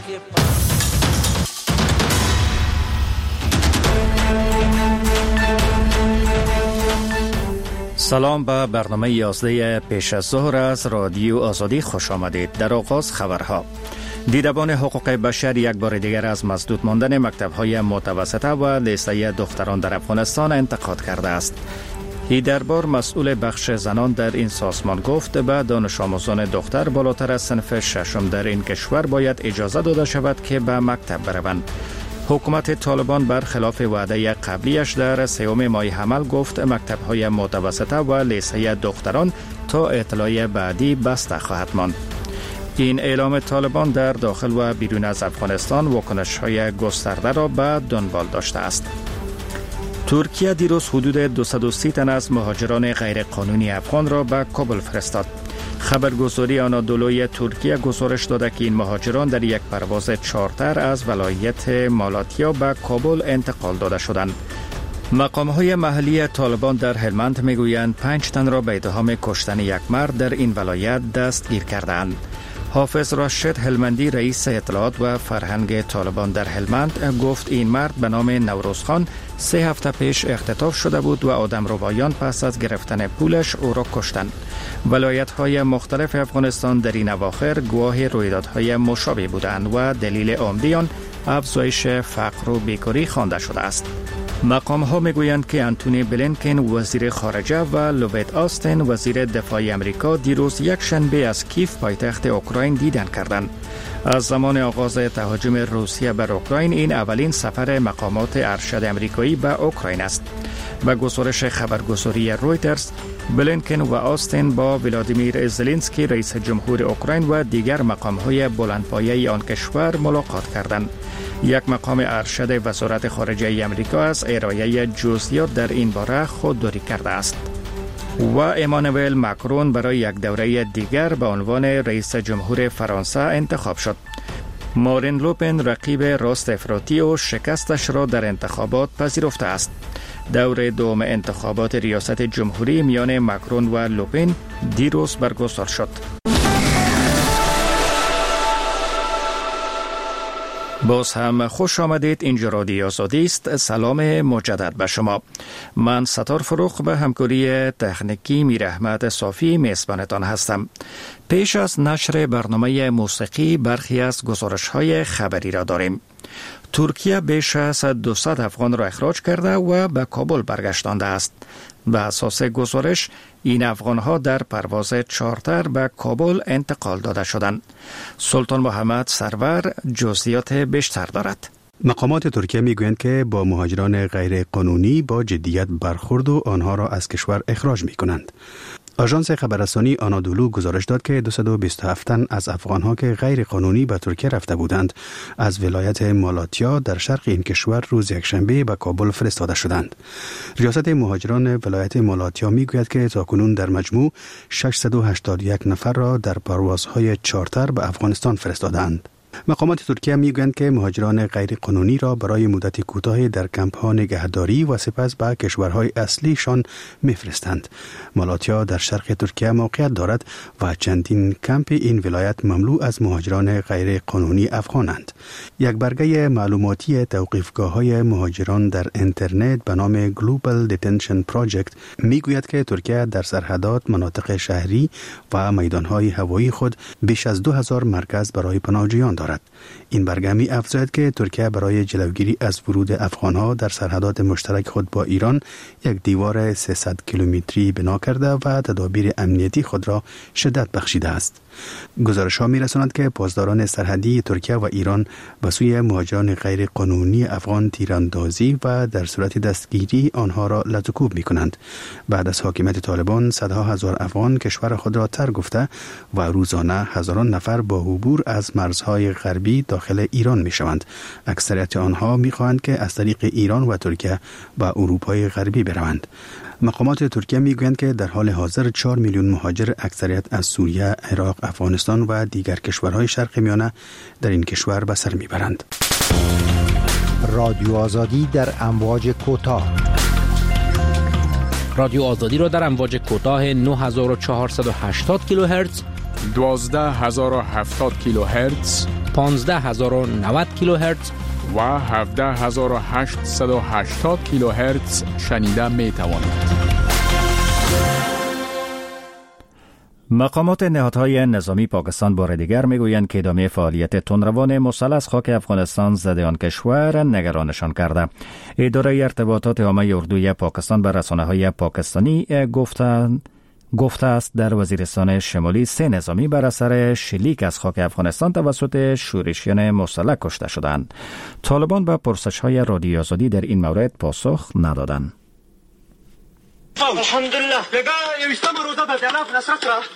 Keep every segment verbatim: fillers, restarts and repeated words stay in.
سلام به برنامه یازده پیش از ظهر از رادیو آزادی خوش آمدید. در آغاز خبرها. دیدبان حقوق بشر یک بار دیگر از مسدود ماندن مکتب‌های متوسطه و لیسه دختران در افغانستان انتقاد کرده است. هیدربار مسئول بخش زنان در این سازمان گفت به دانش آموزان دختر بالاتر از صنف ششم در این کشور باید اجازه داده شود که به مکتب بروند. حکومت طالبان برخلاف وعده قبلیش در سوم ماه حمل گفت مکتب‌های متوسطه و لیسه دختران تا اطلاع بعدی بسته خواهد ماند. این اعلام طالبان در داخل و بیرون از افغانستان واکنش‌های گسترده را به دنبال داشته است. ترکیه دیروز حدود دویست و سی تن از مهاجران غیرقانونی افغان را به کابل فرستاد. خبرگزاری آنادولوی ترکیه گزارش داده که این مهاجران در یک پرواز چارتر از ولایت مالاتیا به کابل انتقال داده شدند. مقام‌های محلی طالبان در هلمند میگویند پنج تن را به اتهام کشتن یک مرد در این ولایت دستگیر کردند. حافظ راشد هلمندی رئیس اطلاعات و فرهنگ طالبان در هلمند گفت این مرد به نام نوروزخان سه هفته پیش اختطاف شده بود و آدمربایان پس از گرفتن پولش او را کشتند. ولایت‌های مختلف افغانستان در این اواخر گواه رویدادهای مشابه بودند و دلیل عمده آن افزایش فقر و بیکاری خوانده شده است. مقام ها میگویند که انتونی بلینکن وزیر خارجه و لوید آستین وزیر دفاع امریکا دیروز یک شنبه از کیف پایتخت اوکراین دیدن کردند. از زمان آغاز تهاجم روسیه بر اوکراین این اولین سفر مقامات ارشد امریکایی به اوکراین است. به گزارش خبرگزاری رویترز، بلینکن و آستین با ولادیمیر زلنسکی رئیس جمهور اوکراین و دیگر مقام‌های بلندپایه آن کشور ملاقات کردند. یک مقام ارشد وزارت خارجه امریکا از ارائه جزئیات در این باره خودداری کرده است. و امانوئل ماکرون برای یک دوره دیگر به عنوان رئیس جمهور فرانسه انتخاب شد. مارین لوپن رقیب راست افراطی و شکستش را در انتخابات پذیرفته است. دور دوم انتخابات ریاست جمهوری میان ماکرون و لوپن دیروز برگزار شد. باز هم خوش آمدید. اینجا رادیو آزادی است. سلام مجدد به شما. من ستار فروخ به همکاری تکنیکی میر احمد صافی میزبانتان هستم. پیش از نشر برنامه موسیقی برخی از گزارش‌های خبری را داریم. ترکیه بیش از دویست افغان را اخراج کرده و به کابل برگشتانده است. به اساس گزارش این افغان‌ها در پرواز چارتر به کابل انتقال داده شدند. سلطان محمد سرور جزئیات بیشتر دارد. مقامات ترکیه میگویند که با مهاجران غیر قانونی با جدیت برخورد و آنها را از کشور اخراج می‌کنند. آژانس خبررسانی آنادولو گزارش داد که دویست و بیست و هفت تن از افغانها که غیر قانونی به ترکیه رفته بودند از ولایت مالاتیا در شرق این کشور روز یکشنبه به کابل فرستاده شدند. ریاست مهاجران ولایت مالاتیا میگوید که تاکنون در مجموع ششصد و هشتاد و یک نفر را در پروازهای چارتر به افغانستان فرستادند. مقامات ترکیه میگویند که مهاجران غیر قانونی را برای مدت کوتاهی در کمپ‌ها نگهداری و سپس به کشورهای اصلیشان میفرستند. مالاتیا در شرق ترکیه موقعیت دارد و چندین کمپ این ولایت مملو از مهاجران غیر قانونی افغانند. یک برگه معلوماتی توقیفگاه‌های مهاجران در اینترنت به نام Global Detention Project میگوید که ترکیه در سرحدات، مناطق شهری و میدان‌های هوایی خود بیش از دو هزار مرکز برای پناهجویان دارد. این برگه می افزاید که ترکیه برای جلوگیری از ورود افغانها در سرحدات مشترک خود با ایران یک دیوار سیصد کیلومتری بنا کرده و تدابیر امنیتی خود را شدت بخشیده است. گزارش ها می رساند که پاسداران سرحدی ترکیه و ایران به سوی مهاجران غیر قانونی افغان تیراندازی و در صورت دستگیری آنها را لطوکوب می کنند. بعد از حاکمیت طالبان صدها هزار افغان کشور خود را ترک گفته و روزانه هزاران نفر با عبور از مرزهای غربی داخل ایران می شوند. اکثریت آنها می خواهند که از طریق ایران و ترکیه به اروپای غربی بروند. مقامات ترکیه میگویند که در حال حاضر چهار میلیون مهاجر اکثریت از سوریه، عراق، افغانستان و دیگر کشورهای شرق میانه در این کشور به سر میبرند. رادیو آزادی در امواج کوتاه. رادیو آزادی را در امواج کوتاه نه هزار و چهارصد و هشتاد کیلوهرتز، دوازده هزار و هفتاد کیلوهرتز پانزده هزار و نود کیلوهرتز و هفده هزار و هشتصد و هشتاد کیلوهرتز شنیده می توانید. مقامات نهادهای نظامی پاکستان بار دیگر میگویند که ادامه فعالیت تندروان مسلح از خاک افغانستان ضد آن کشور نگرانشان کرده. اداره ارتباطات عامه اردوی پاکستان به رسانه‌های پاکستانی گفتند گفته است در وزیرستان شمالی سه نظامی بر اثر شلیک از خاک افغانستان توسط شورشیان مسلح کشته شدند. طالبان به پرسش‌های رادیو آزادی در این مورد پاسخ ندادند. الحمدلله لگا یوشتم روزه به جناب نصرت را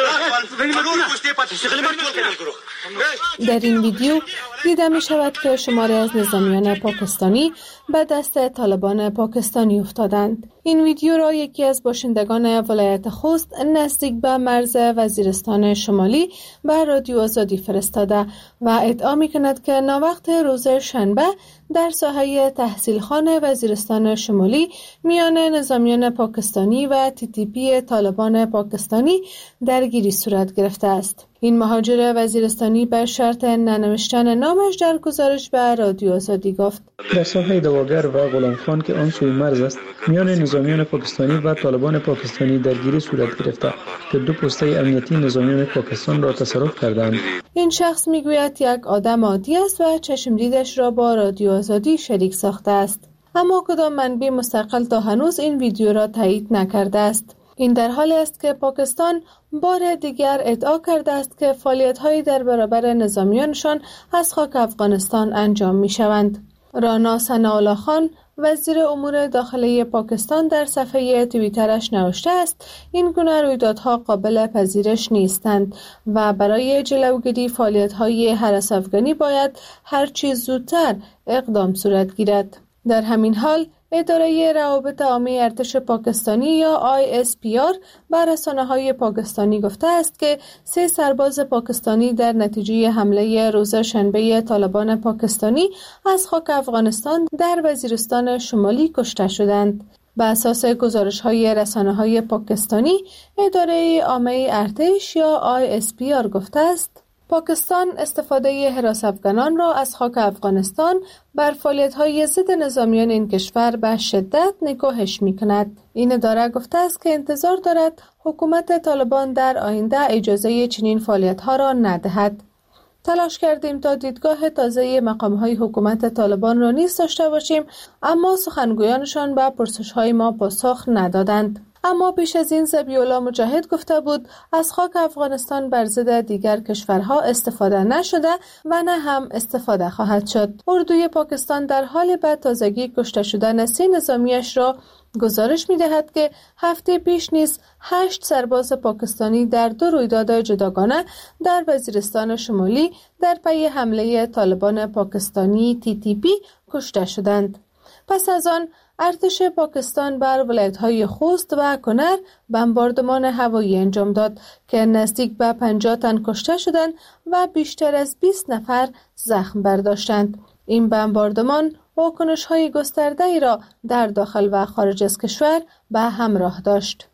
در این ویدیو دیده می شود که شماری از نظامیان پاکستانی به دست طالبان پاکستانی افتادند. این ویدیو را یکی از باشندگان ولایت خوست نزدیک به مرز وزیرستان شمالی به رادیو آزادی فرستاده و ادعا می کند که ناوقت روز شنبه در ساحه تحصیلخانه وزیرستان شمالی میان نظامیان پاکستانی و تی تی پی طالبان پاکستانی درگیری صورت گرفته است. این مهاجر وزیرستانی به شرط ننوشتن نامش در گزارش به رادیو آزادی گفت: در ساحه دواگر و غلام خان که آن سوی مرز است میان نظامیان پاکستانی و طالبان پاکستانی درگیری صورت گرفته که دو پسته امنیتی نظامیان پاکستان را تصرف کردند. این شخص میگوید یک آدم عادی است و چشم دیدش را با رادیو آزادی شریک ساخته است، اما کدام منبع مستقل تا هنوز این ویدیو را تایید نکرده است. این در حالی است که پاکستان بار دیگر ادعا کرده است که فعالیت‌هایی در برابر نظامیانشان از خاک افغانستان انجام می‌شوند. رانا ثناءالله خان وزیر امور داخلی پاکستان در صفحه توییترش نوشته است این گونه رویدادها قابل پذیرش نیستند و برای جلوگیری فعالیت‌های هرس افغانی باید هر چیز زودتر اقدام صورت گیرد. در همین حال اداره روابط عامه ارتش پاکستانی یا آی اس پی آر به رسانه‌های پاکستانی گفته است که سه سرباز پاکستانی در نتیجه حمله روز شنبه طالبان پاکستانی از خاک افغانستان در وزیرستان شمالی کشته شدند. بر اساس گزارش‌های رسانه‌های پاکستانی، اداره عامه ارتش یا آی اس پی آر گفته است پاکستان استفاده حراس افغانان را از خاک افغانستان بر فعالیت‌های ضد نظامیان این کشور به شدت نگاهش می‌کند. این اداره گفته است که انتظار دارد حکومت طالبان در آینده اجازه چنین فعالیت‌ها را ندهد. تلاش کردیم تا دیدگاه تازه مقام‌های حکومت طالبان را نیز داشته باشیم، اما سخنگویانشان به پرسش‌های ما پاسخ ندادند. اما پیش از این ذبیح‌الله مجاهد گفته بود از خاک افغانستان بر ضد دیگر کشورها استفاده نشده و نه هم استفاده خواهد شد. اردوی پاکستان در حال به تازگی کشته شدن سه نظامیش را گزارش می‌دهد که هفته پیش نیز هشت سرباز پاکستانی در دو رویداد جداگانه در وزیرستان شمالی در پی حمله طالبان پاکستانی تی تی پی کشته شدند. پس از آن ارتش پاکستان بر ولایت‌های خوست و کنر بمباردمان هوایی انجام داد که نزدیک به پنجاه تن کشته شدند و بیشتر از بیست نفر زخم برداشتند. این بمباردمان واکنش‌های گسترده‌ای را در داخل و خارج از کشور به همراه داشت.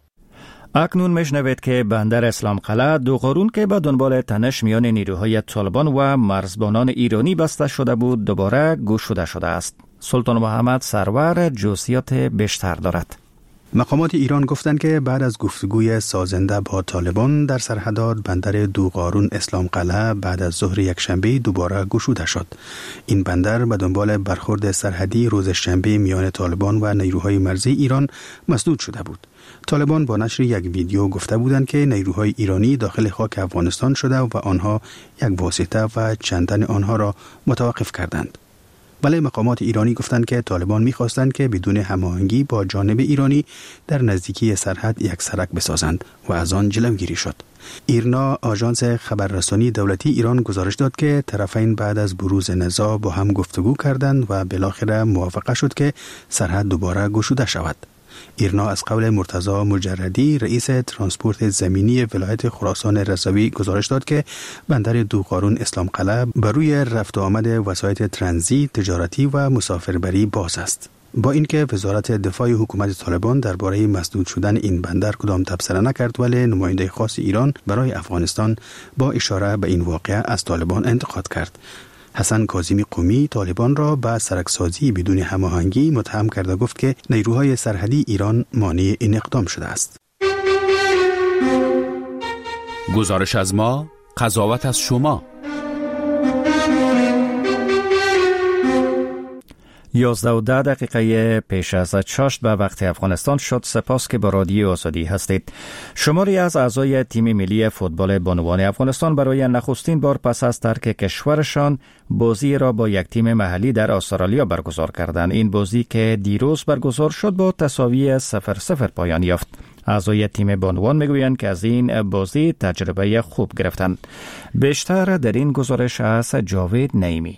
اکنون میشنوید که بندر اسلام قلعه دو قرون که به دنبال تنش میان نیروهای طالبان و مرزبانان ایرانی بسته شده بود دوباره گشوده شده است. سلطان محمد سرور جزئیات بیشتر دارد. مقامات ایران گفتند که بعد از گفتگوی سازنده با طالبان در سرحدات بندر دوقارون اسلام قلعه بعد از ظهر یک شنبه دوباره گشوده شد. این بندر به دنبال برخورد سرحدی روز شنبه میان طالبان و نیروهای مرزی ایران مسدود شده بود. طالبان با نشر یک ویدیو گفته بودند که نیروهای ایرانی داخل خاک افغانستان شده و آنها یک واسطه و چند تن آنها را متوقف کردند. ولی مقامات ایرانی گفتند که طالبان می‌خواستند که بدون هماهنگی با جانب ایرانی در نزدیکی سرحد یک سرک بسازند و از آن جلوگیری شد. ایرنا آژانس خبررسانی دولتی ایران گزارش داد که طرفین بعد از بروز نزاع با هم گفتگو کردند و بالاخره موافقه شد که سرحد دوباره گشوده شود. ایرنا از قول مرتضی مجردی رئیس ترانسپورت زمینی ولایت خراسان رضوی گزارش داد که بندر دوقارون اسلام قلعه بر روی رفت و آمد وسایط ترانزیت تجارتی و مسافربری باز است. با اینکه وزارت دفاع حکومت طالبان درباره مسدود شدن این بندر کدام تبصره نکرد، ولی نماینده خاص ایران برای افغانستان با اشاره به این واقعه از طالبان انتقاد کرد. حسن کاظمی قمی طالبان را به سرکسازی بدون هماهنگی متهم کرده، گفت که نیروهای سرحدی ایران مانع این اقدام شده است. گزارش از ما، قضاوت از شما. یازده و ده دقیقه پیش از شش به وقت افغانستان شد. سپاس که با رادیو آزادی هستید. شماری از اعضای تیم ملی فوتبال بانوان افغانستان برای نخستین بار پس از ترک کشورشان بازی را با یک تیم محلی در استرالیا برگزار کردند. این بازی که دیروز برگزار شد با تساوی صفر صفر پایان یافت. اعضای تیم بانوان میگویند که از این بازی تجربه خوب گرفتند. بیشتر در این گزارش از جاوید نعیمی.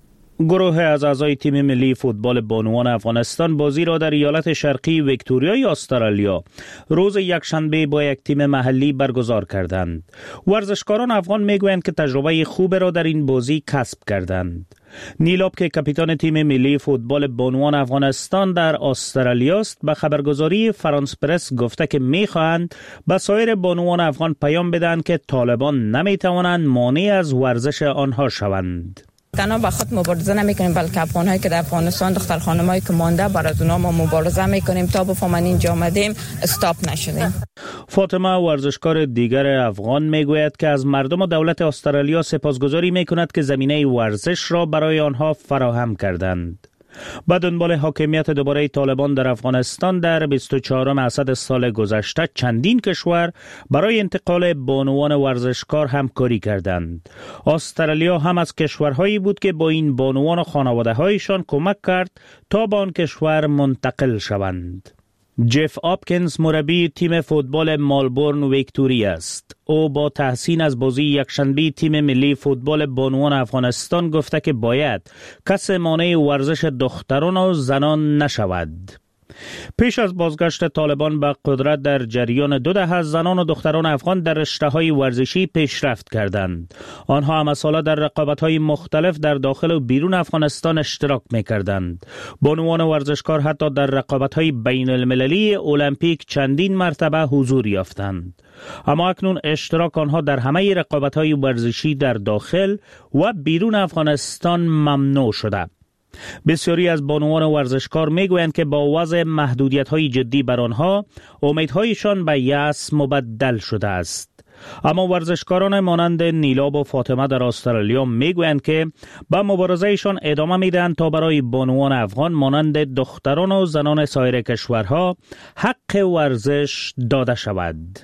گروه از اعضای تیم ملی فوتبال بانوان افغانستان بازی را در ایالت شرقی ویکتوریای استرالیا روز یکشنبه با یک تیم محلی برگزار کردند. ورزشکاران افغان میگویند که تجربه خوب را در این بازی کسب کردند. نیلاب که کاپیتان تیم ملی فوتبال بانوان افغانستان در استرالیا است، به خبرگزاری فرانس پرس گفته که میخواهند به سایر بانوان افغان پیام بدهند که طالبان نمیتوانند مانع از ورزش آنها شوند. تنها به خود مبارزه نمیکنیم، بلکه افغان‌هایی که در افغانستان، دختر خانمایی که مانده، برای اونا ما مبارزه میکنیم تا بفهمن اینجا آمدیم استاپ نشدیم. فاطمه ورزشکار دیگر افغان میگوید که از مردم و دولت استرالیا سپاسگزاری میکند که زمینه ورزش را برای آنها فراهم کردند. با دنبال حاکمیت دوباره طالبان در افغانستان در بیست و چهارم اسد سال گذشته چندین کشور برای انتقال بانوان ورزشکار همکاری کردند. استرالیا هم از کشورهایی بود که با این بانوان و خانواده‌هایشان کمک کرد تا به آن کشور منتقل شوند. جف آپکینز مربی تیم فوتبال مالبورن ویکتوریا است. او با تحسین از بازی یکشنبه تیم ملی فوتبال بانوان افغانستان گفته که باید کس مانع ورزش دختران و زنان نشود. پیش از بازگشت طالبان به قدرت در جریان دو دهه زنان و دختران افغان در رشته‌های ورزشی پیشرفت کردند. آنها هم ساله در رقابت‌های مختلف در داخل و بیرون افغانستان اشتراک می‌کردند. بانوان ورزشکار حتی در رقابت‌های بین‌المللی المپیک چندین مرتبه حضور یافتند. اما اکنون اشتراک آنها در همه رقابت‌های ورزشی در داخل و بیرون افغانستان ممنوع شده. بسیاری از بانوان ورزشکار میگویند که با وضع محدودیت‌های جدی بر آنها امیدهایشان به یأس مبدل شده است. اما ورزشکاران مانند نیلاب و فاطمه در استرالیا میگویند که به مبارزهشان ادامه میدهند تا برای بانوان افغان مانند دختران و زنان سایر کشورها حق ورزش داده شود.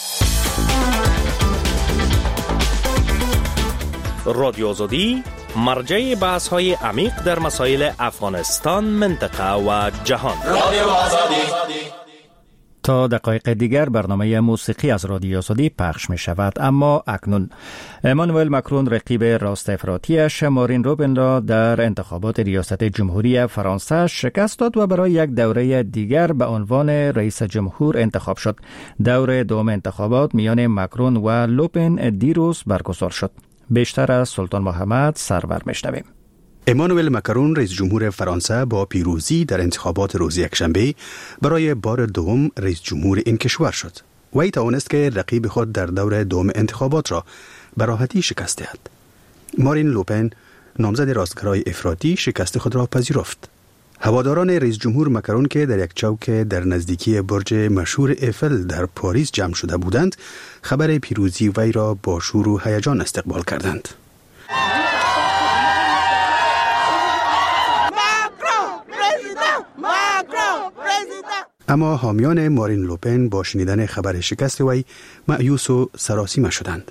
رادیو آزادی مرجع بحث های عمیق در مسائل افغانستان، منطقه و جهان. رادیو آزادی. تا دقایق دیگر برنامه موسیقی از رادیو آزادی پخش می شود. اما اکنون امانوئل مکرون رقیب راست افراطیش مارین لوپن را در انتخابات ریاست جمهوری فرانسه شکست داد و برای یک دوره دیگر به عنوان رئیس جمهور انتخاب شد. دور دوم انتخابات میان مکرون و لوپن دیروز برگزار شد. بیشتر از سلطان محمد سرور میشنویم. امانوئل مکرون رئیس جمهور فرانسه با پیروزی در انتخابات روز یکشنبه برای بار دوم رئیس جمهور این کشور شد. وی توانست که رقیب خود در دور دوم انتخابات را به راحتی شکست دهد. مارین لوپن نامزد راستگرای افراطی شکست خود را پذیرفت. هواداران رئیس جمهور مکرون که در یک چوک در نزدیکی برج مشهور ایفل در پاریس جمع شده بودند، خبر پیروزی وی را با شور و هیجان استقبال کردند. اما حامیان مارین لوپن با شنیدن خبر شکست وی مایوس و سراسیمه شدند.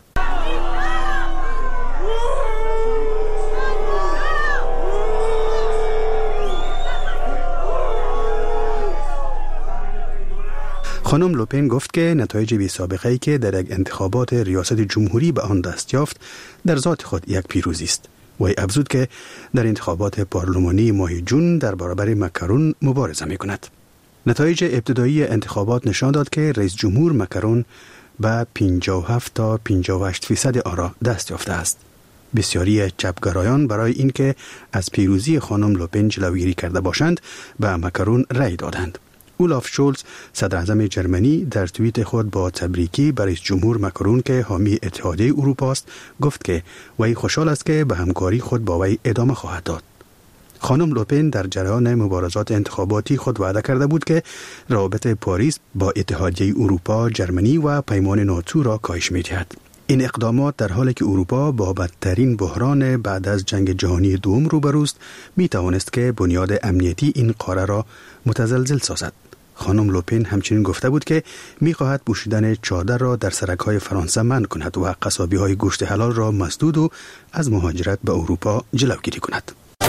خانم لوپن گفت که نتایج بی سابقه‌ای که در یک انتخابات ریاست جمهوری به آن دست یافت در ذات خود یک پیروزی است. وی افزود که در انتخابات پارلمانی ماه جون در برابر مکرون مبارزه می‌کند. نتایج ابتدایی انتخابات نشان داد که رئیس جمهور مکرون به پنجاه و هفت تا پنجاه و هشت فیصد آرا دست یافته است. بسیاری چپگرایان برای اینکه از پیروزی خانم لوپن جلوگیری کرده باشند به مکرون رأی دادند. اولاف شولز صدر اعظم جرمنی در توییت خود با تبریکی به رئیس جمهور مکرون که حامی اتحادیه اروپا است گفت که وی خوشحال است که به همکاری خود با وی ادامه خواهد داد. خانم لوپن در جریان مبارزات انتخاباتی خود وعده کرده بود که روابط پاریس با اتحادیه اروپا، جرمنی و پیمان ناتو را کاهش می‌دهد. این اقدامات در حالی که اروپا با بدترین بحران بعد از جنگ جهانی دوم روبروست می توانست که بنیاد امنیتی این قاره را متزلزل سازد. خانم لوپن همچنین گفته بود که می خواهد پوشیدن چادر را در سرک‌های فرانسه منع کند و قصابی‌های گوشت حلال را مسدود و از مهاجرت به اروپا جلوگیری کند.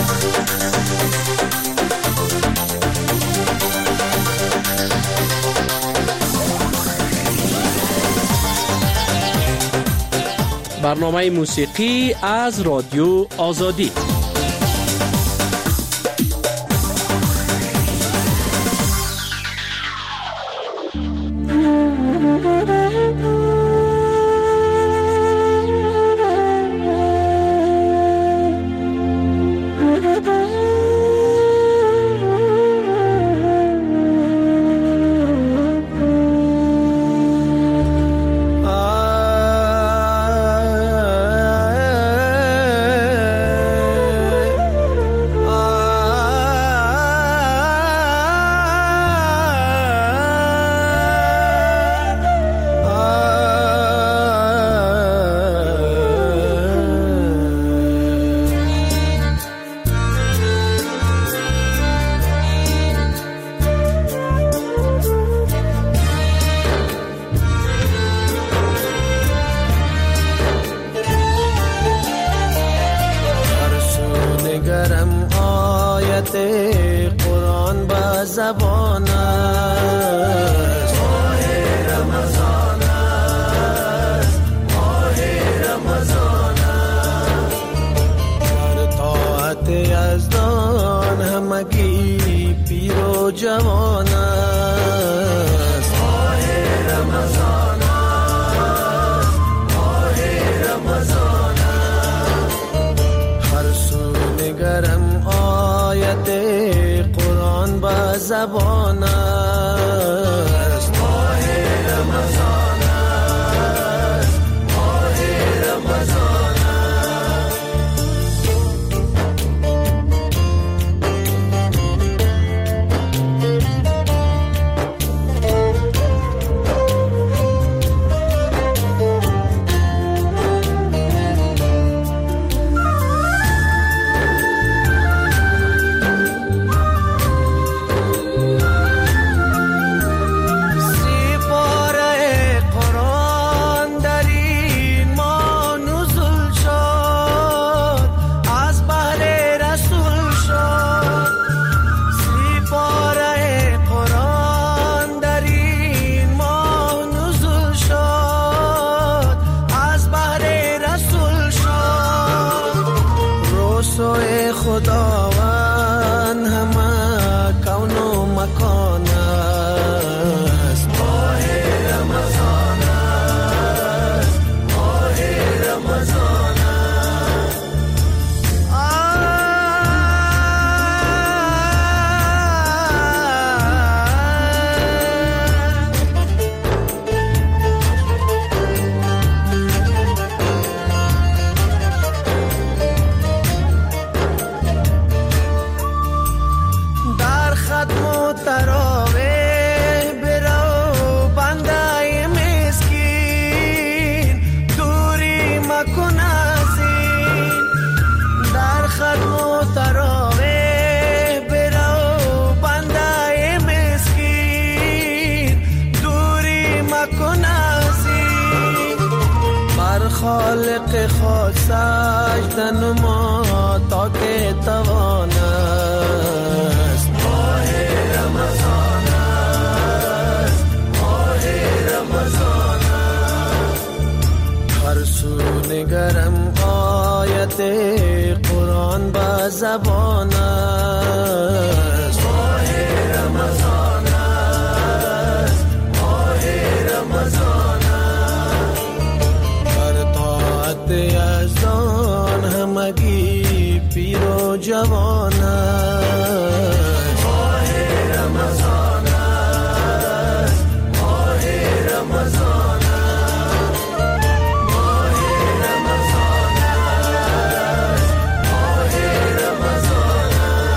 برنامه موسیقی از رادیو آزادی. خالق خود سجده نما تا که توان است. ماه رمضان است، ماه رمضان است. هر سو نگرم آیت قرآن با زبان است. ماه رمضان است، ماه رمضان است. یزدان جوان است. ماه رمضان است، ماه رمضان است، ماه رمضان است، ماه رمضان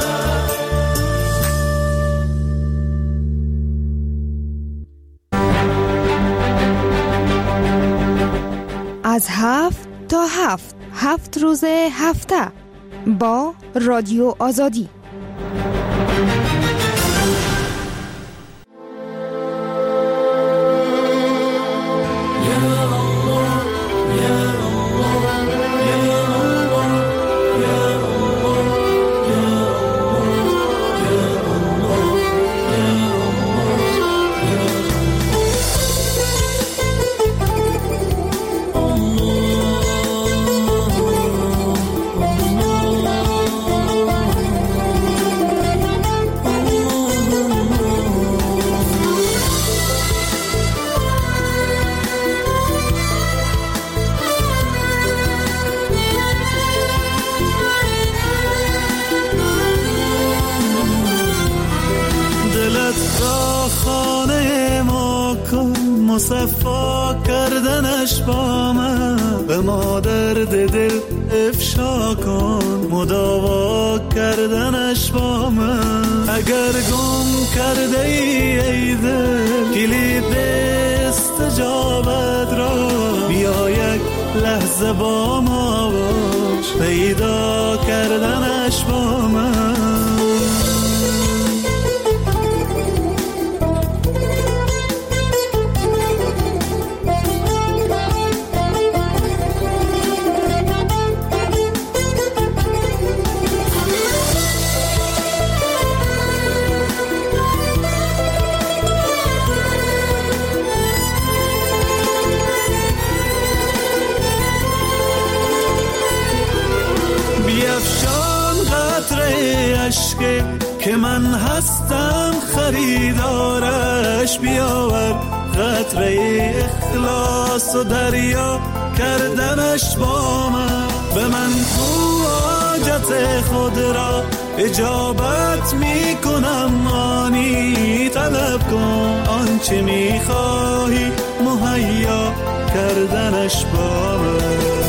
است. از هفت تا هفت هفت روز هفته با رادیو آزادی. مصفا کردنش با من، به ما درد دل افشا کن، مداوا کردنش با من. اگر گم کرده ای ای دل کلید استجابت را، بیا یک لحظه با ما باش، پیدا کردنش با من. که من هستم خریدارش، بیاور قطره اخلاص و دریا کردنش با من. به من تو حاجت خود را اجابت می کنم، آنی طلب کن آنچه می خواهی مهیا کردنش با من.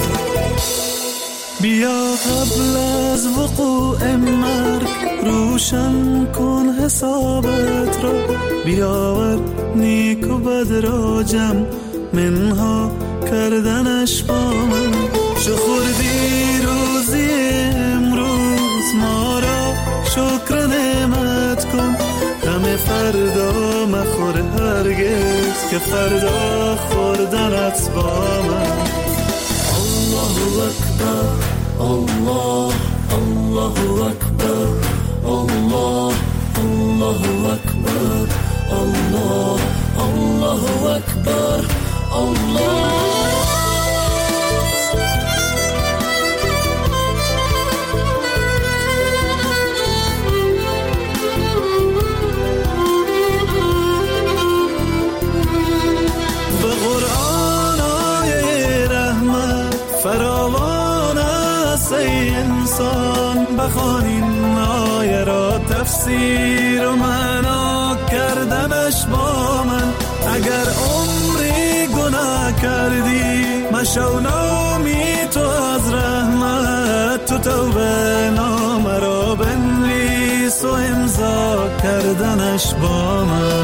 بیا قبل از وقوع مرگ روشن کن حسابت را، بیاور نیک و بد را جمع منها کردنش با من. چو خوردی روزی امروز ما را شکر نعمت کن، غم فردا مخور هرگز که فردا خوردنت با من. الله اکبر، الله الله اکبر، الله الله اکبر، الله الله اکبر، الله. به قرآن آیه رحمت فراوان است ای انسان، بخوان این آیه را تفسیر و معنا کردنش با من. اگر عمری گناه کردی مشو نامی تو از رحمت، تو توبه نامه را بنویس و امضا کردنش با من.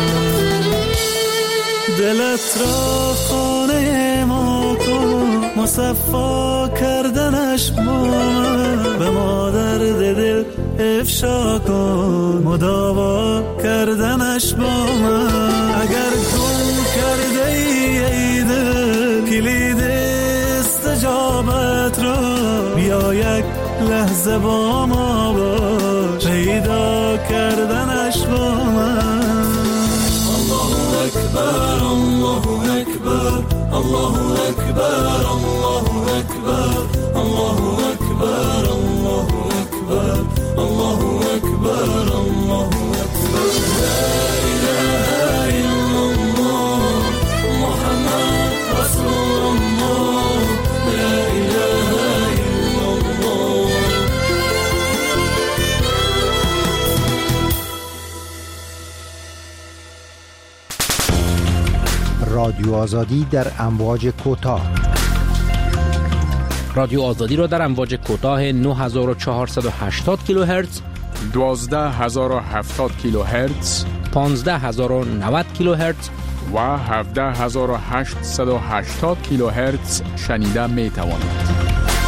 دلت را خانه ما کن، مصفا کردنش با من. به ما درد دل افشا کن، مداوا کردنش با من. اگر گم کرده ای ای دل کلید استجابت را، بیا یک لحظه با ما باش، پیدا کردنش با من. الله اکبر، الله اکبر، الله اکبر، الله اکبر، الله اکبر، الله اکبر، الله اکبر، الله اکبر. لا اله الا الله محمد رسول الله، لا اله الا الله. رادیو آزادی در امواج کوتاه. رادیو آزادی را در امواج کوتاه نه هزار و چهارصد و هشتاد کیلوهرتز، دوازده هزار و هفتاد کیلوهرتز، پانزده هزار و نود کیلوهرتز و هفده هزار و هشتصد و هشتاد کیلوهرتز شنیده می توانید.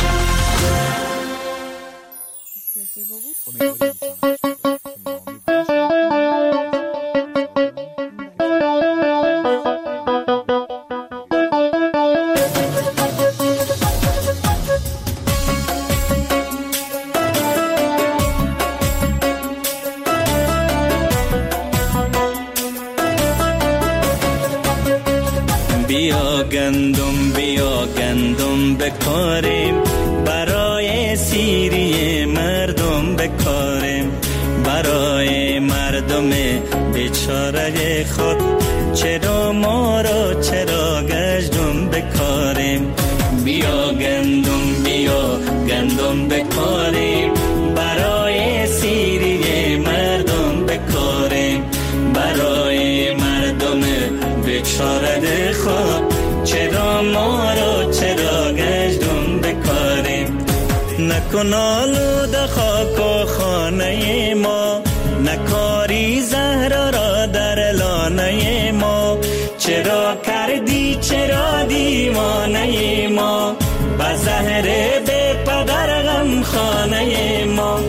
بیا گندم بیا گندم بکاریم، برای سیری مردم بکاریم، برای مردم بیچاره خود چرا ما را چرا گشتم بکاریم. بیا گندم بیا گندم بکاریم، برای سیری مردم بکاریم، برای مردم بیچاره خود چرا ما را چرا گشتم بکاریم. نکن آلود خاک و خانه ما، نکاری زهر را در لانه ما، چرا کردی چرا دیوانه ما، با زهر بی پدر غم خانه ما.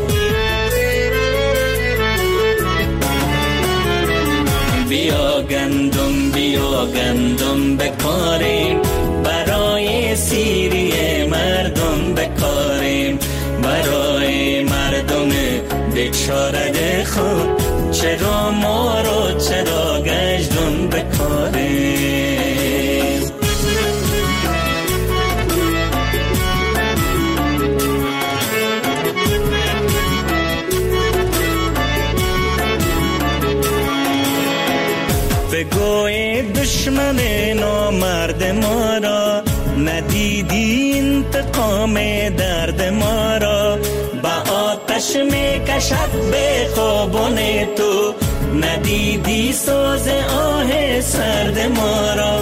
بیا گندم بیا گندم بکاریم، برای سیری مردم بکاریم، برای مردم بیچاره خود چرا ما رو چرا گشتم بکاریم. بگوی دشمن نامرد ما را، ندیدی انتقام درد ما را، با آتش می کشد به خوابان تو، ندیدی سوز آه سرد ما را.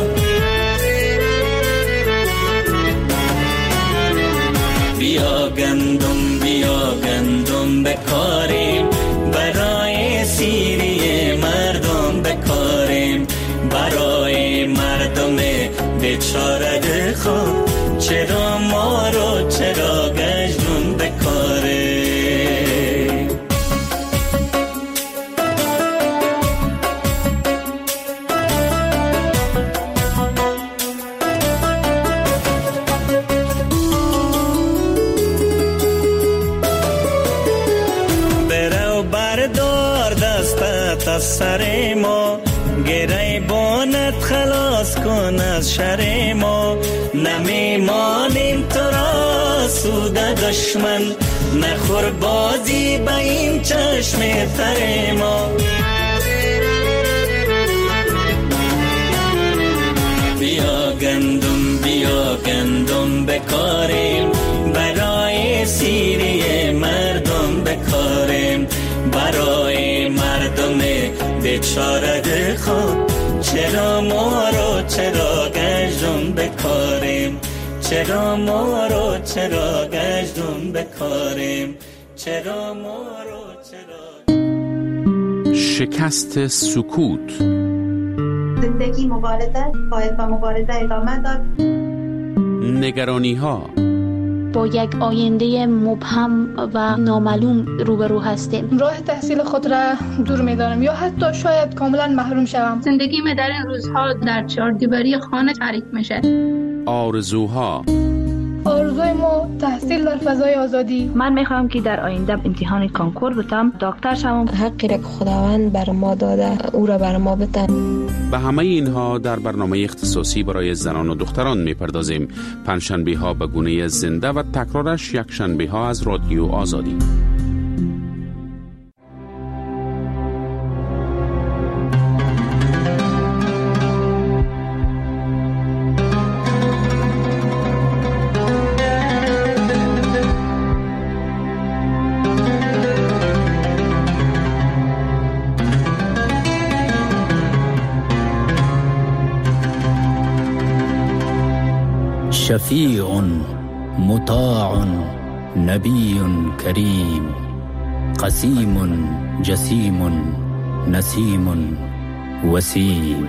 بیا گندم بیا گندم بکاریم، برای سیری مردم بکاریم، برای مردم بیچاره خود چرا ما رو چرا گشتم بکاریم. برو بردار دستت از سر ما، گره بانت خلاص کن از شر ما، نمیمانیم تو را سود دشمن، نخور بازی با این چشم تر ما. بیا گندم بیا گندم بکاریم، برای سیری مردم بکاریم، برای مردم بیچاره خود چرا ما رو چرا گشتم بکاریم، چرا ما رو چرا گشتم بکاریم، چرا ما رو چرا. شکست سکوت. زندگی مبارزه باید با مبارزه ادامه داد. نگرانی ها. با یک آینده مبهم و نامعلوم روبرو هستیم. راه تحصیل خود را دور می‌دانم یا حتی شاید کاملا محروم شوم. زندگی من در این روزها در چهاردیواری خانه تعریف میشه. آرزوها. آرزوی ما تحصیل در فضای آزادی. من میخوام که در آینده امتحان کنکور بتم، دکتر شوم. حقی را که خداوند بر ما داده او را بر ما بده. به همه اینها در برنامه اختصاصی برای زنان و دختران میپردازیم. پنجشنبه ها به گونه زنده و تکرارش یک شنبه ها از رادیو آزادی. شفیع مطاع نبی کریم قسیم جسیم نسیم وسیم.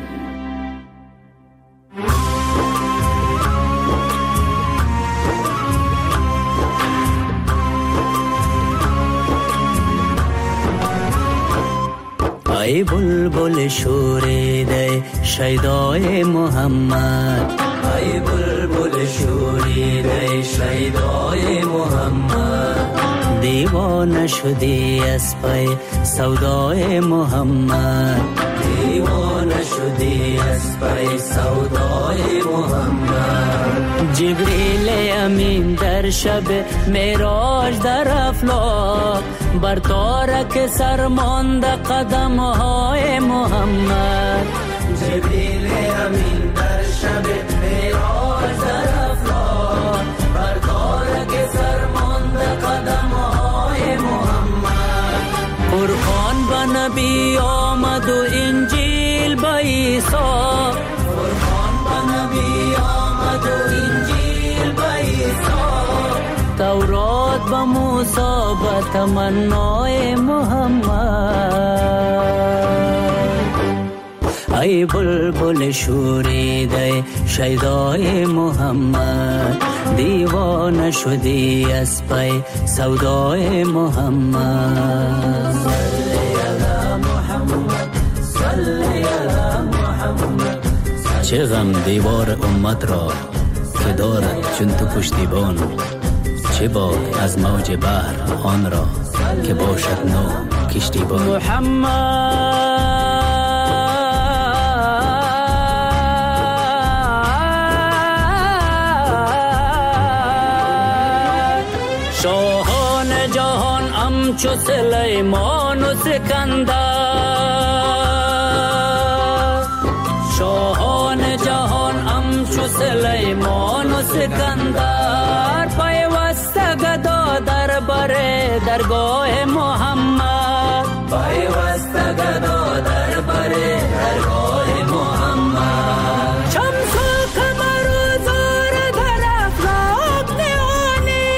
ای بلبل شوریده شیدای محمد، ای بلبل شوریده شیدای محمد، دیوانه شدی از پی سودای محمد، دیوانه شدی از پی سودای محمد. جبریل امین در شب معراج در افلاک بر تارک سرمانده قدم های محمد، جبریل امین در شب معراج در افلاک بر تارک سرمانده قدم های محمد. قرآن به نبی آمد و انجیل به عیسی، قرآن به نبی آمد و انجیل به عیسی، تورات به موسی به تمنای محمد. ای بلبل شوریده شیدای محمد، دیوانه شدی از پی سودای محمد. صلی علی محمد، صلی علی محمد. چه غم دیوار امت را که دارد چون تو پشتیبان، چه باد از موج بحر آن را که باشد نو کشتیبان. محمد شاهان جهان همچو سلیمان و سکندر، شاهان جهان همچو سلیمان و سکندر، پیوسته گدا در بره درگاه محمد، پیوسته گدا در بره درگاه محمد. شمس و قمر و زهره در افلاک نهانی،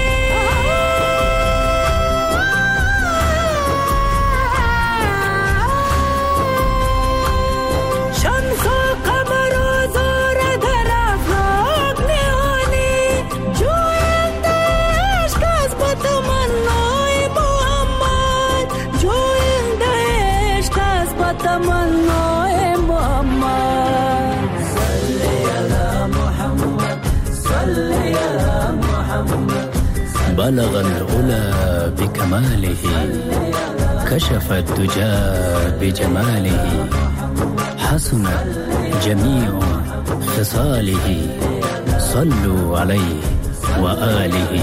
شمس و قمر و زهره در افلاک نهانی، جوینده عشق از با تمنای محمد، جوینده عشق از با تمنای محمد. صلی علی محمد، صلی علی محمد. بلغ العلا بکماله کشف الدجى بجماله، حسنت جمیع خصاله صلوا علیه و آله.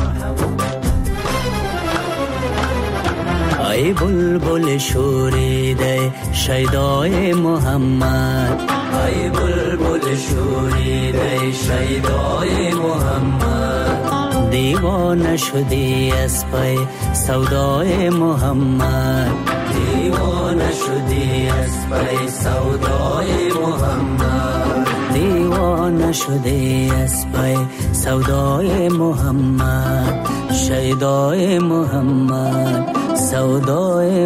ای بلبل شوریده شیدای محمد، ای بلبل شوریده شیدای محمد، دیوانه شدی از پی سودای محمد، دیوانه شدی از پی سودای محمد، دیوانه شدی از پی سودای محمد. شیدای محمد، سودای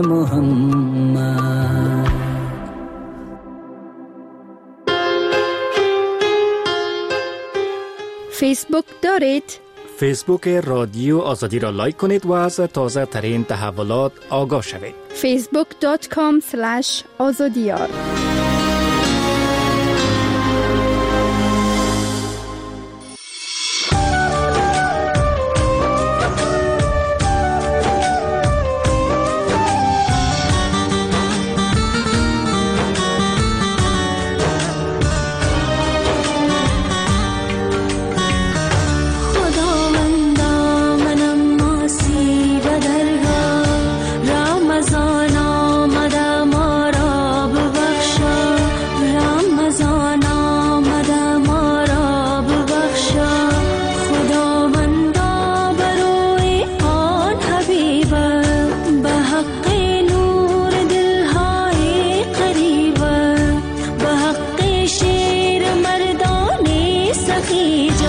محمد. فیسبوک دارید؟ فیسبوک رادیو آزادی را لایک کنید و از تازه ترین تحولات آگاه شوید. فیسبوک دات کام اسلش آزادیار. की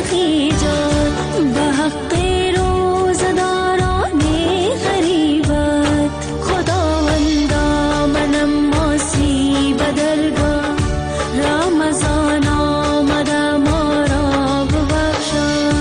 خیجات به حق روزداران غریبت خداوندا منم ماسی به درگاه رمضان آمده ما را ببخشا.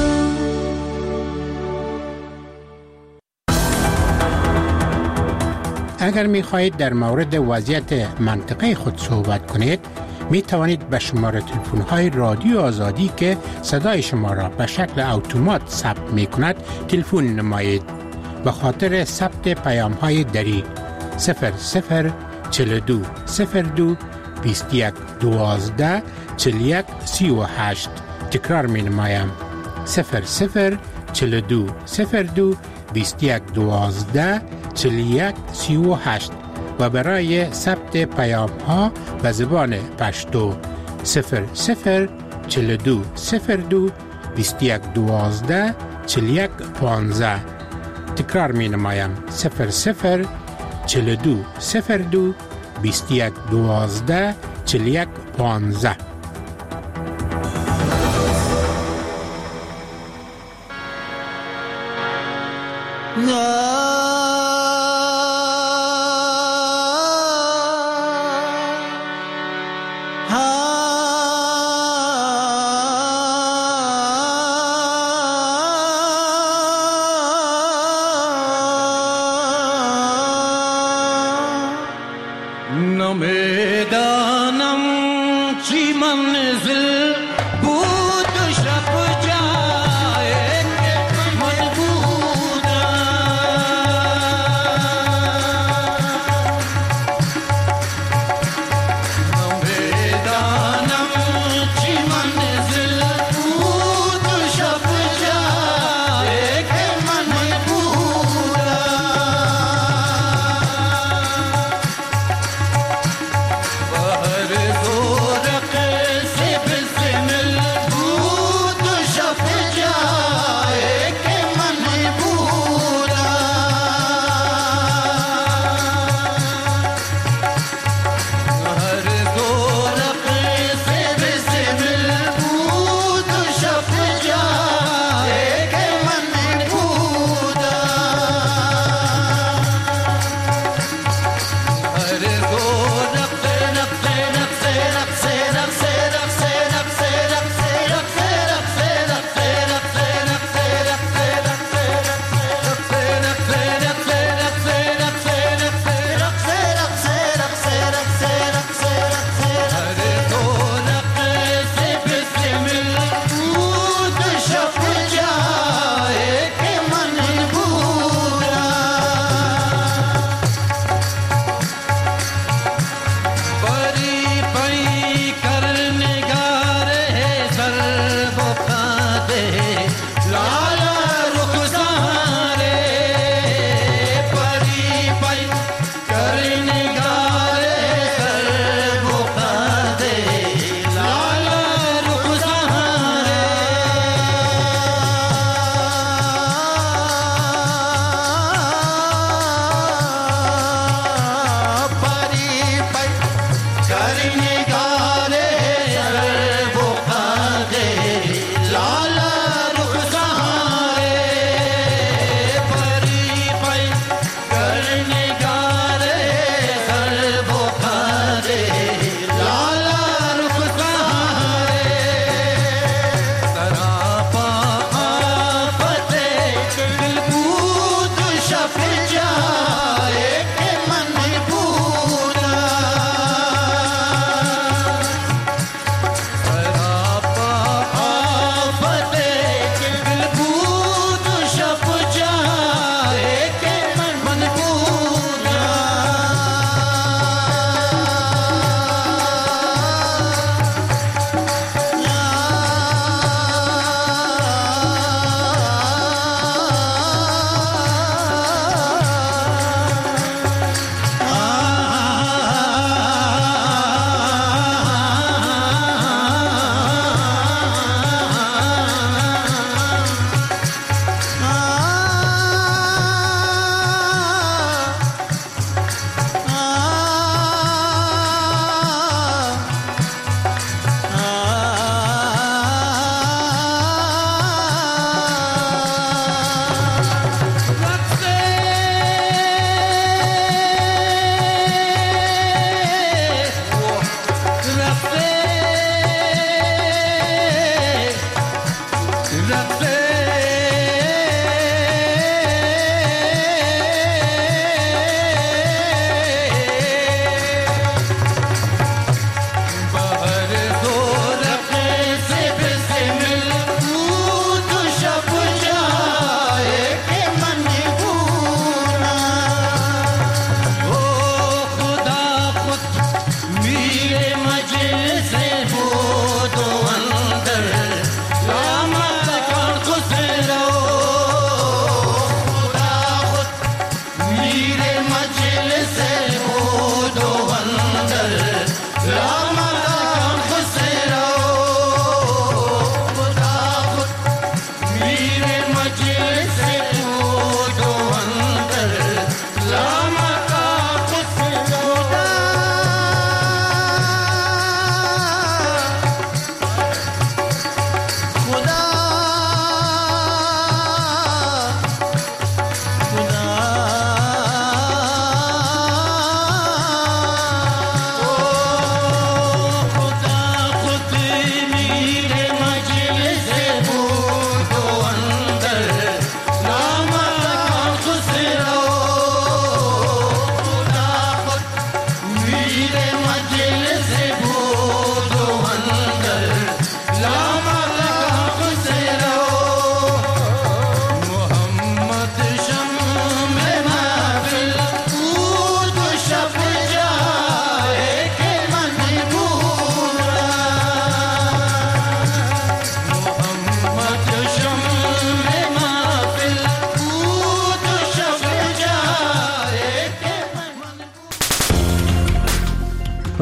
اگر می خواهید در مورد وضعیت منطقه خود صحبت کنید می توانید به شماره تلفن های رادیو آزادی که صدای شما را به شکل اتومات ثبت می کند تلفن نمایید. به خاطر ثبت پیام های دری صفر صفر چهل و دو صفر دو بیست و یک دوازده چهل و یک سی و هشت. تکرار می نمایم صفر صفر چهل و دو صفر دو بیست و یک دوازده چهل و یک سی و هشت و برای ثبت پیام ها به زبان پشتو صفر صفر چهل و دو صفر دو بیست و یک دوازده چهل و یک پانزده. تکرار می نمایم صفر صفر چهل و دو صفر دو بیست و یک دوازده چهل و یک پانزده. نمیدانم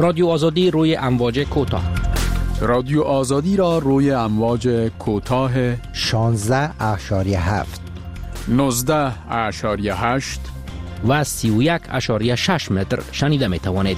رادیو آزادی روی امواج کوتاه. رادیو آزادی را روی امواج کوتاه شانزده اشاری هفت، نوزده اشاری هشت و سی و یک اشاری شش متر شنیده می توانید.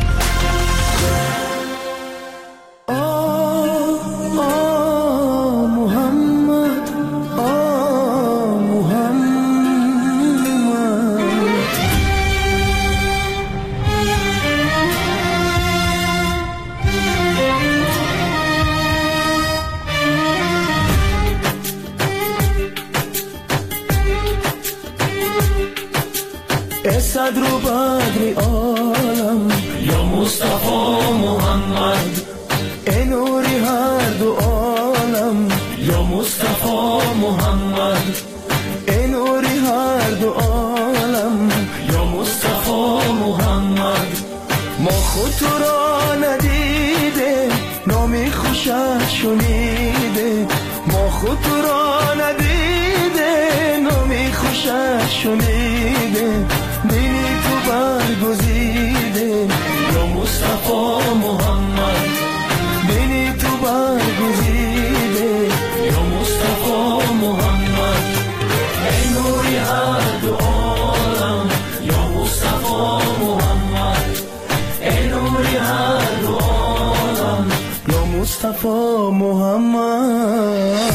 صدر و بدر عالم یا مصطفی محمد، ای نوری هر دو عالم یا مصطفی محمد، ای نوری هر دو عالم یا مصطفی محمد. ما خود تو را ندیده نامی خوشت شنیده، ما خود تو را ندیده نامی خوشت شنیده، دینی تو برگزیده یا مصطفی محمد، دینی تو برگزیده یا مصطفی محمد، ای نوری هر دو عالم یا مصطفی محمد، ای نوری هر دو عالم یا مصطفی محمد.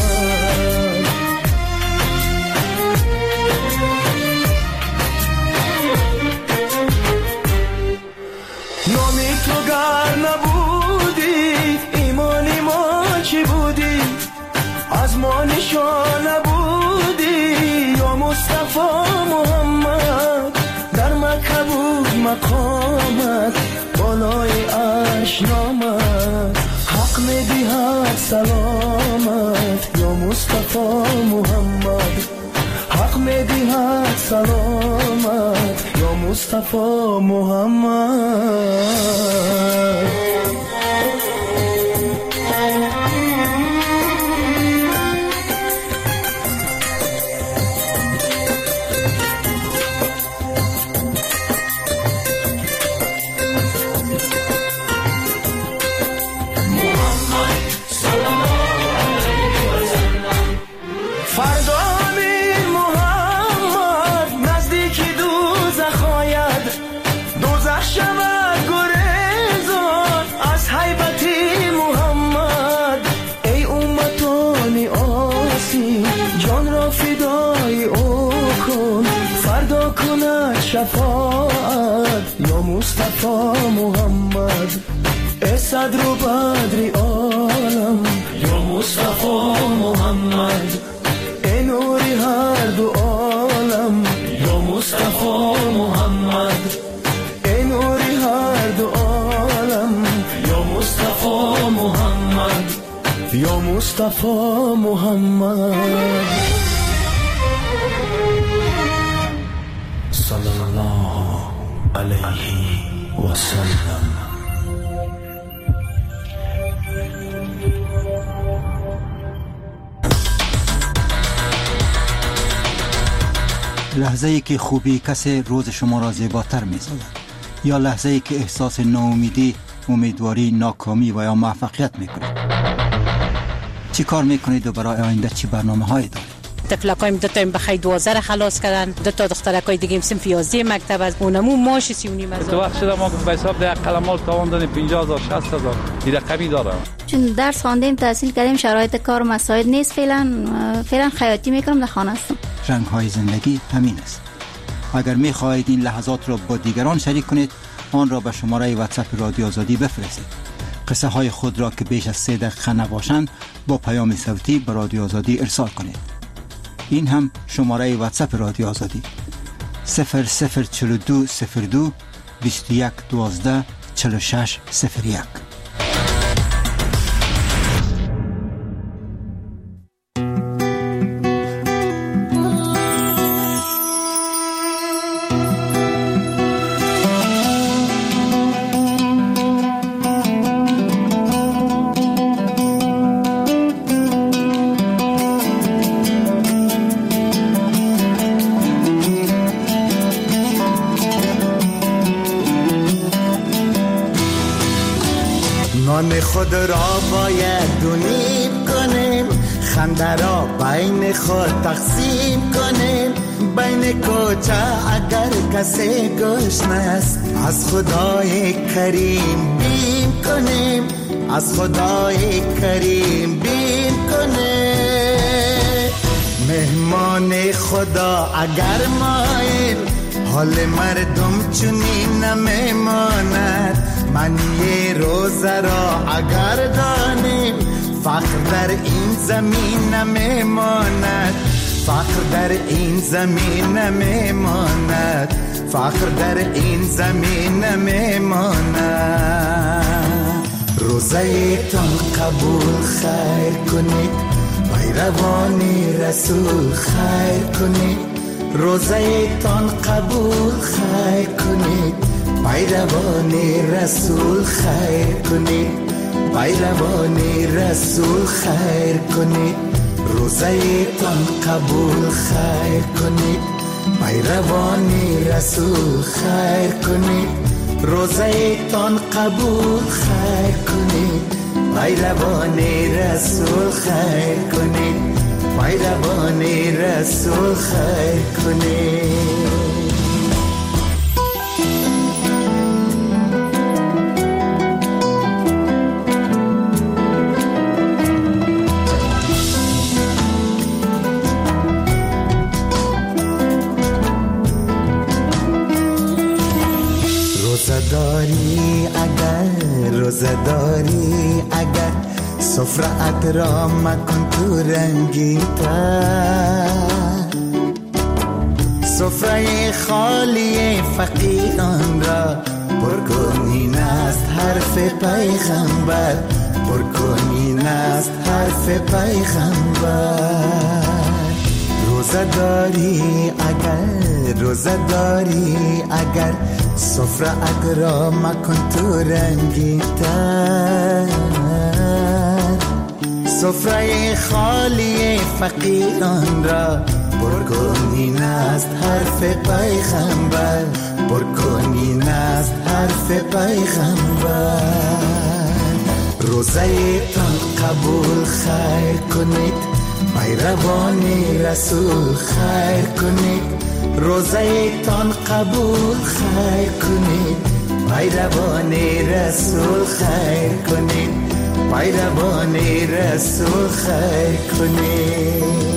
از ما نشان نبودی یا مصطفی محمد، در مکه بود مقامت بالای عرش نامت، حق میدهد سلامت یا مصطفی محمد، حق میدهد سلامت یا مصطفی محمد. شفاعت یا مصطفی محمد، ای صدر و بدر عالم یا مصطفی محمد، ای نوری هر دو عالم یا مصطفی محمد، ای نوری هر دو عالم یا مصطفی محمد، یا مصطفی محمد. صلی الله علیه و سلم. لحظه ای که خوبی کسی روز شما را زیباتر می سازد، یا لحظه ای که احساس ناامیدی، امیدواری، ناکامی و یا موفقیت می کنید. چی کار می کنید و برای آینده چی برنامه هایی دارید؟ تفلکایم دو تایم بخی دوازده خلاص کردن، دو تا دخترکای دیگه صنف یازده مکتب از اونمو ماش سی و نیم هزار. تو وقت شده ما به حساب ده قلمال تاوان دادیم پنجاه هزار شصت هزار این رقمی داره. چون درس خواندیم تحصیل کردیم شرایط کار مساعد نیست، فعلا فعلا خیاطی میکنم در خانه هستم. رنگ های زندگی همین است. اگر می خواهید این لحظات را با دیگران شریک کنید، آن را به شماره واتساپ رادیو آزادی بفرستید. قصه های خود را که بیش از سه دقیقه نباشند با پیام صوتی به رادیو آزادی ارسال کنید. این هم شماره واتساپ رادیو آزادی صفر صفر چهل و دو صفر دو بیست و یک دوازده چهل و شش صفر یک. خود را باید دونیم کنیم، خنده را بین خود تقسیم کنیم. بین کوچه اگر کسی گشنه است، از خدای کریم بیم کنیم، از خدای کریم بیم کنیم. مهمان خدا اگر ماییم، حال مردم چنین نمیماند. من یه روزه را اگر دانیم، فقر در این زمین نمیماند، فقر در این زمین نمیماند، فقر در این زمین نمیماند. روزه تان قبول خیر کنید، پیروانی رسول خیر کنید. روزه تان قبول خیر کنید، پیروانی رسول خیر کنید، پیروانی رسول خیر کنید. روزه تان قبول خیر کنید، پیروانی رسول خیر کنید. روزه تان قبول خیر کنید، پیروانی رسول خیر کنید، پیروانی رسول خیر کنید. روزداری اگر روزداری اگر سفرت را مکن تو رنگی تر، سفره خالی فقیران را پر کنین است حرف پیغمبر، پر کنین است حرف پیغمبر. روزداری اگر روزداری اگر سفره را مکن تو رنگی تر، سفره خالی فقیران را پر کنین است حرف پیغمبر، پر کنین است حرف پیغمبر. روزه تان قبول خیر کنید، پیروانی رسول خیر کنید. روزه تان قبول خیر کنید، پیروانی رسول خیر کنید، پیروانی رسول خیر کنید.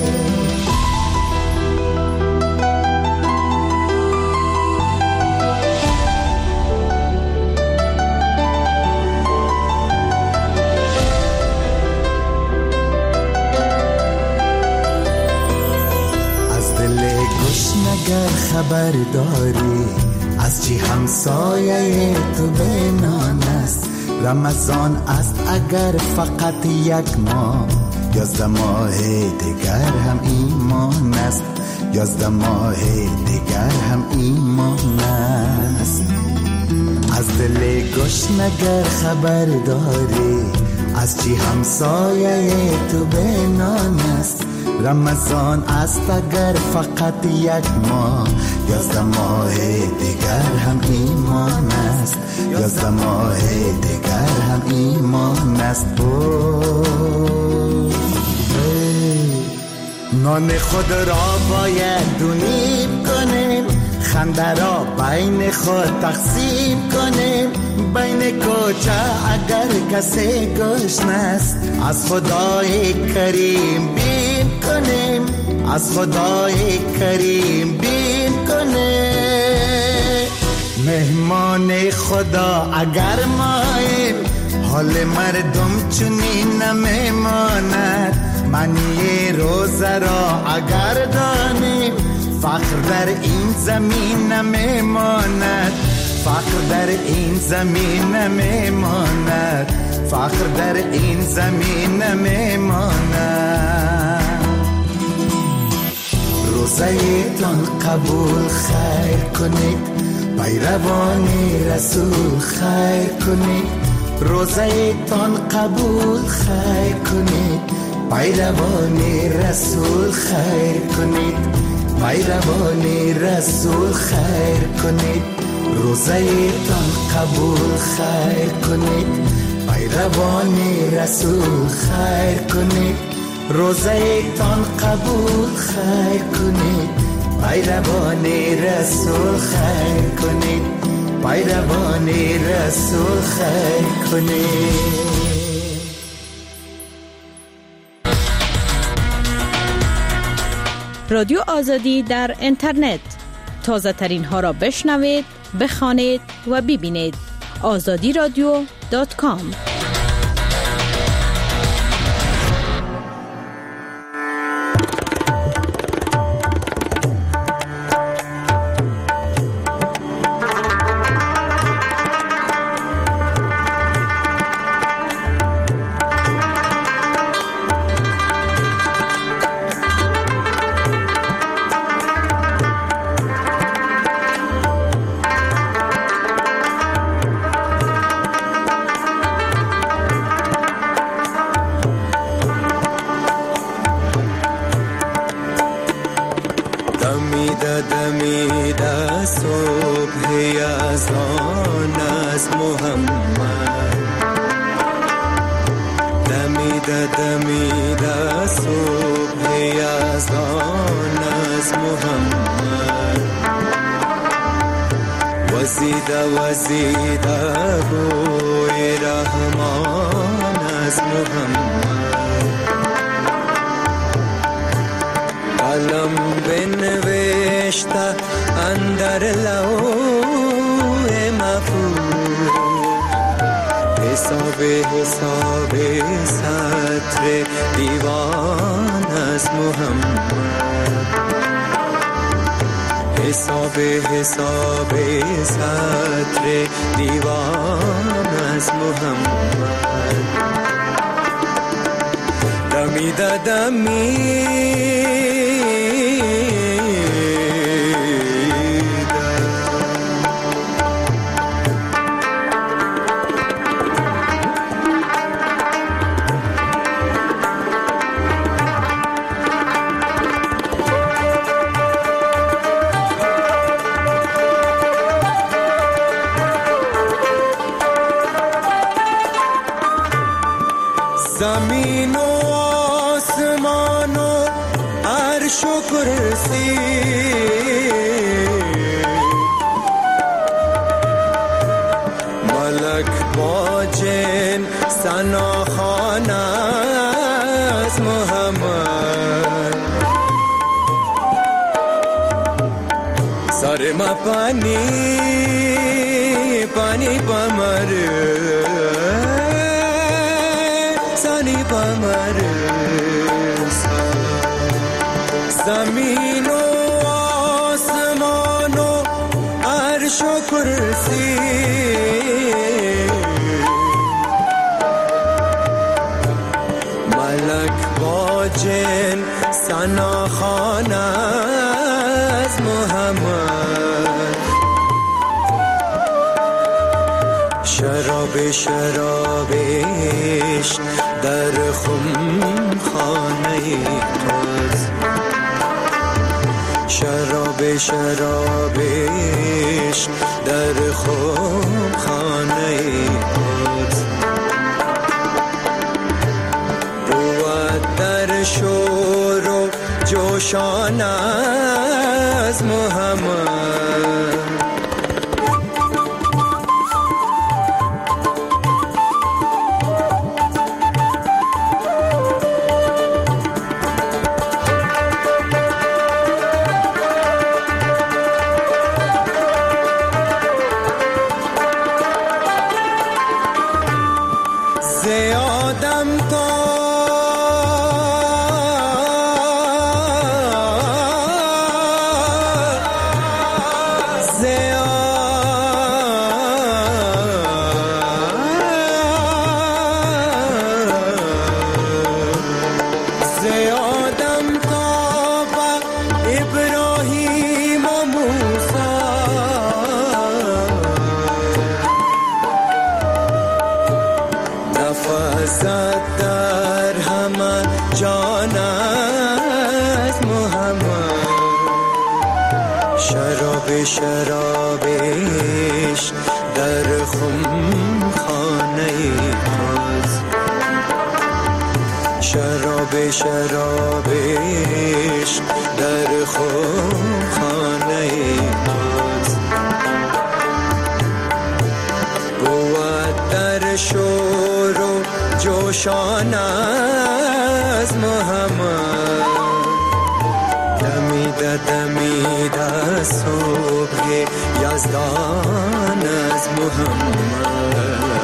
اگر خبر داری از چی همسایه تو بینان است، رمضان است اگر فقط یک ماه، یازده ماه دیگر هم ایمان است، یازده ماه دیگر هم ایمان است. از دل گشنگر خبر داری از چی همسایه تو بینان است، رمضان است اگر فقط یک ماه، یازده ماه دیگر هم ایمان است، یازده ماه دیگر هم ایمان است. نان خود را باید دونیم کنیم، خنده را بین خود تقسیم کنیم. بین کوچه اگر کسی گشنه است، از خدای کریم بیم کنیم، از خدای کریم بیم کنیم. مهمان خدا اگر ماییم، حال مردم چنین نمیماند. من یه روزه را اگر دانیم، فقر در این زمین نمیماند، فقر در این زمین نمیماند، فقر در این زمین نمیماند. روزه تان قبول خیر کنید، پیروانی رسول خیر کنید. روزه تان قبول خیر کنید، پیروانی رسول خیر کنید، پیروانی رسول خیر کنید. روزه تان قبول خیر کنید، پیروان رسول خیر کنید روزه تان قبول خیر کنید پیروان رسول خیر کنید پیروان رسول خیر کنید. رادیو آزادی در اینترنت تازه ترین ها را بشنوید، بخوانید و ببینید. آزادی رادیو دات کام. زمین و آسمان و عرش و کرسی ملک با جن ثناخوان از محمد سر ما پانی پانی پمر زمین و آسمان و عرش و کرسی ملک با جن ثناخوان از محمد شراب شرابش در خم خانه توست شراب شرابش در خم خانه توست بود در شور و جوشان از محمد شرابش در خم خانه خانه توست، شراب شرابش در خوب خانه توست، بود در شور و جوشان از محمد، دمیده دمیده صبح یزدان از محمد.